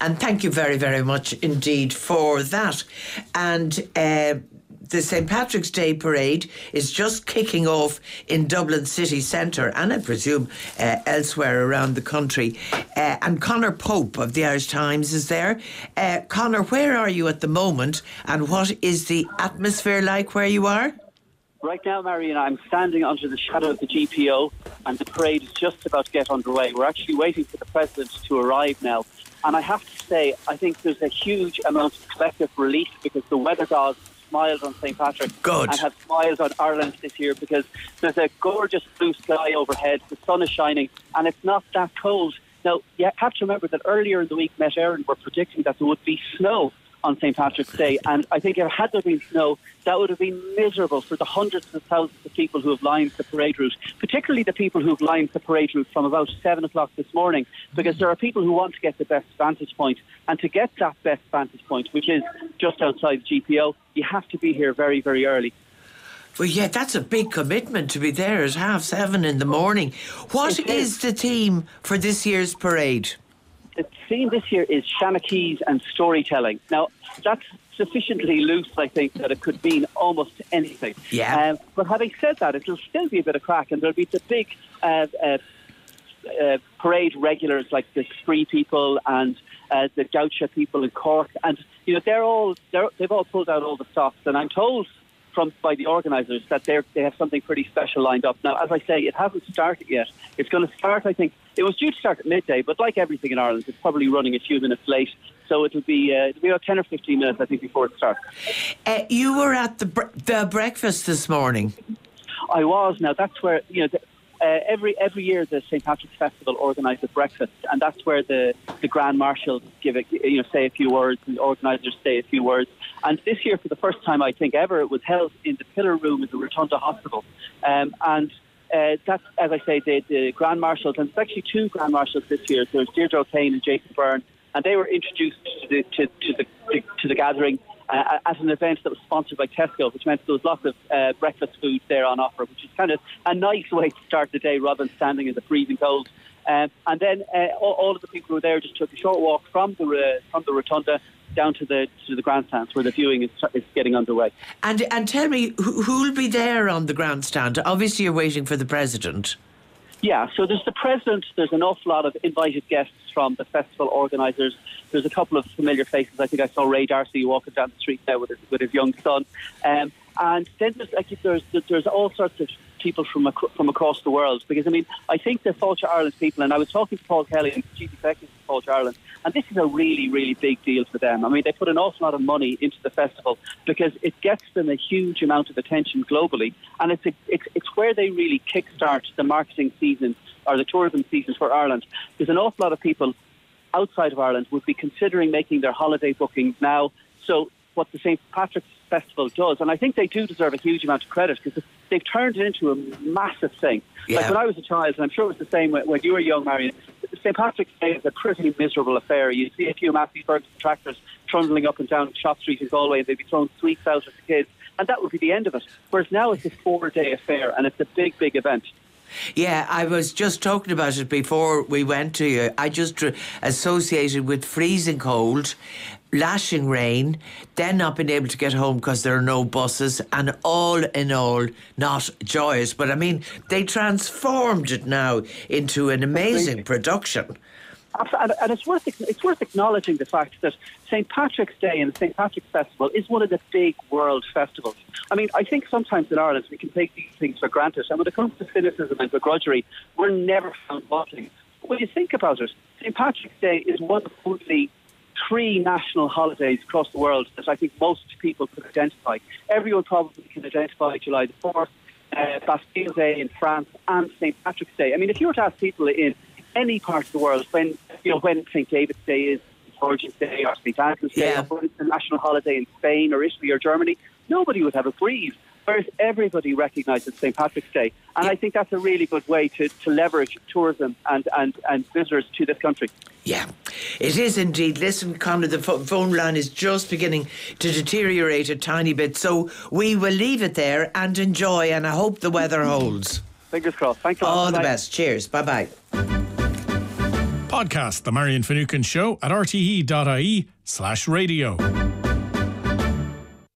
And thank you very, very much indeed for that. And the St. Patrick's Day Parade is just kicking off in Dublin city centre and I presume elsewhere around the country. And Conor Pope of the Irish Times is there. Conor, where are you at the moment and what is the atmosphere like where you are? Right now, Marion, I'm standing under the shadow of the GPO and the parade is just about to get underway. We're actually waiting for the President to arrive now. And I have to say, I think there's a huge amount of collective relief because the weather gods smiled on St. Patrick's and have smiled on Ireland this year because there's a gorgeous blue sky overhead, the sun is shining and it's not that cold. Now, you have to remember that earlier in the week, Met Éireann were predicting that there would be snow on St. Patrick's Day, and I think if had there been snow, that would have been miserable for the hundreds of thousands of people who have lined the parade route, particularly the people who have lined the parade route from about 7 o'clock this morning, because there are people who want to get the best vantage point, and to get that best vantage point, which is just outside the GPO, you have to be here very, very early. Well, yeah, that's a big commitment to be there at 7:30 in the morning. What is the theme for this year's parade? The theme this year is Shanachis and storytelling. Now, that's sufficiently loose, I think, that it could mean almost anything. Yeah. But having said that, it'll still be a bit of crack, and there'll be the big parade regulars like the Spree people and the Gaucha people in Cork, and you know they've all pulled out all the stops, and I'm told by the organisers that they have something pretty special lined up. Now, as I say, it hasn't started yet. It's going to start, I think, it was due to start at midday, but like everything in Ireland, it's probably running a few minutes late. So it'll be about 10 or 15 minutes, I think, before it starts. You were at the breakfast this morning. I was. Now, that's where, you know, every year the St. Patrick's Festival organises breakfast, and that's where the Grand Marshals say a few words, and the organisers say a few words. And this year, for the first time, I think ever, it was held in the Pillar Room in the Rotunda Hospital. That's, as I say, the Grand Marshals, and it's actually 2 Grand Marshals this year. There's Deirdre O'Kane and Jason Byrne, and they were introduced to the gathering at an event that was sponsored by Tesco, which meant there was lots of breakfast food there on offer, which is kind of a nice way to start the day rather than standing in the freezing cold. And then all of the people who were there just took a short walk from the Rotunda down to the grandstands where the viewing is getting underway. And tell me, who'll be there on the grandstand? Obviously, you're waiting for the President. Yeah, so there's the President, there's an awful lot of invited guests from the festival organisers. There's a couple of familiar faces. I think I saw Ray Darcy walking down the street there with his young son. And then there's all sorts of people from across the world, because I mean, I think the Fáilte Ireland people, and I was talking to Paul Kelly, the Chief Executive of Fáilte Ireland, and this is a really, really big deal for them. I mean, they put an awful lot of money into the festival because it gets them a huge amount of attention globally, and it's where they really kickstart the marketing season or the tourism season for Ireland. There's an awful lot of people outside of Ireland would be considering making their holiday bookings now. So what the St. Patrick's Festival does, and I think they do deserve a huge amount of credit because they've turned it into a massive thing. Yeah. Like when I was a child, and I'm sure it was the same when you were young, Marion, St. Patrick's Day is a pretty miserable affair. You see a few Matthew Ferguson tractors trundling up and down Shop Street in Galway, and they'd be throwing sweets out at the kids, and that would be the end of it. Whereas now it's a 4-day affair, and it's a big, big event. Yeah, I was just talking about it before we went to you. I just associated with freezing cold, lashing rain, then not being able to get home because there are no buses, and all in all, not joyous. But I mean, they transformed it now into an amazing production. And it's worth acknowledging the fact that St. Patrick's Day and the St. Patrick's Festival is one of the big world festivals. I mean, I think sometimes in Ireland we can take these things for granted, and when it comes to cynicism and begrudgery, we're never found wanting. But when you think about it, St. Patrick's Day is one of only 3 national holidays across the world that I think most people could identify. Everyone probably can identify July the 4th, Bastille Day in France, and St. Patrick's Day. I mean, if you were to ask people in any part of the world when St. David's Day is, George's Day or St. Andrew's Day, or when it's a national holiday in Spain or Italy or Germany, nobody would have a breeze. Whereas everybody recognises St. Patrick's Day. And I think that's a really good way to leverage tourism and visitors to this country. Yeah, it is indeed. Listen, Conor, the phone line is just beginning to deteriorate a tiny bit, so we will leave it there and enjoy, and I hope the weather holds. Fingers crossed. Thanks a lot. All the best. Cheers. Bye-bye. Podcast The Marion Finucane Show at rte.ie/radio.